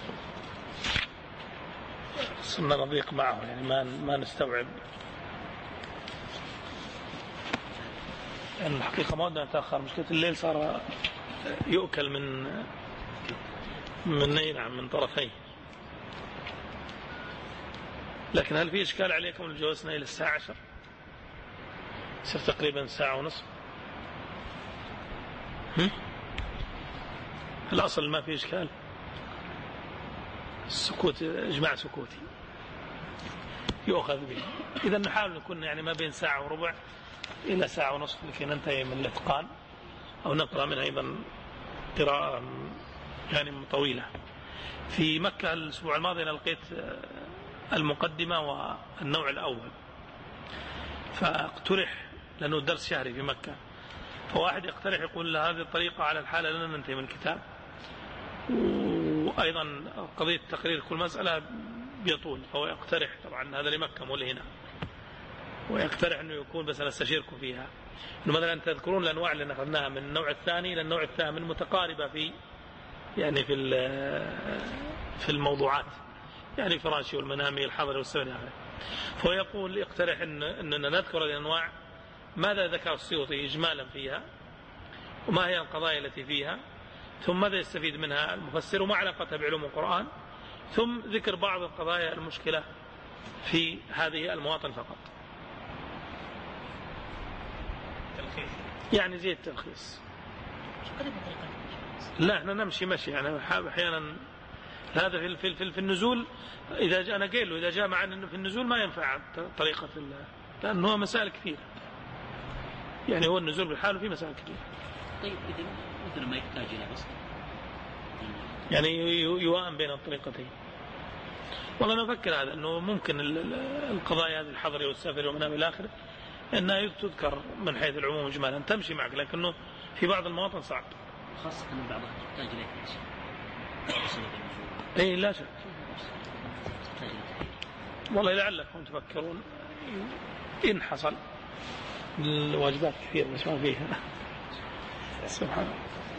صرنا نضيق معه، يعني ما ما نستوعب. يعني الحقيقة ما ودنا نتأخر، مشكلة الليل صار يؤكل من من نعم من طرفين. لكن هل في إشكال عليكم لو جلسنا إلى الساعة عشر؟ يصير تقريبا ساعة ونصف. هم؟ الأصل ما في إشكال، السكوت إجماع سكوتي يؤخذ به. إذا نحاول نكون يعني ما بين ساعة وربع إلى ساعة ونصف لكي ننتهي من الإتقان، أو نقرأ منها أيضا قراءة يعني طويلة. في مكة الأسبوع الماضي لقيت المقدمة والنوع الأول، فاقترح لأنه درس شهري في مكة، فواحد يقترح يقول هذه الطريقة على الحالة لن ننتهي من الكتاب، وأيضا قضية تقرير كل مسألة بيطول، فهو يقترح طبعا هذا لمكة مو لهنا، ويقترح أنه يكون بس نستشيركم فيها أنه مثلا تذكرون الأنواع اللي أخذناها من النوع الثاني إلى النوع الثامن متقاربة في يعني في في الموضوعات، يعني فراشي والمنامي الحضري والسبني آخر. فهو يقول يقترح أن أننا نذكر الأنواع ماذا ذكر السيوطي إجمالا فيها، وما هي القضايا التي فيها، ثم ماذا يستفيد منها المفسر وما علاقتها بعلوم القرآن، ثم ذكر بعض القضايا المشكلة في هذه المواطن فقط، يعني زي التلخيص. لا احنا نمشي مشي يعني احيانا هذا في في في, في النزول. اذا جاء انا قايل له اذا جاء معنا انه في النزول ما ينفع طريقه لانه هو مسائل كثيره، يعني هو النزول بالحال في مسائل كثيره. طيب اذا مثل ما يحتاج الى بس يعني يوائم بين الطريقتين. والله انا افكر هذا انه ممكن القضايا هذه الحضري والسفري ومن الى اخره انها تذكر من حيث العموم اجمالا تمشي معك، لكنه في بعض المواطن صعب، خاصة أن بعضها تحتاج إلى اي لا شك. والله لعلكم تفكرون إن حصل الواجبات كثير بس ما فيها. سبحان الله.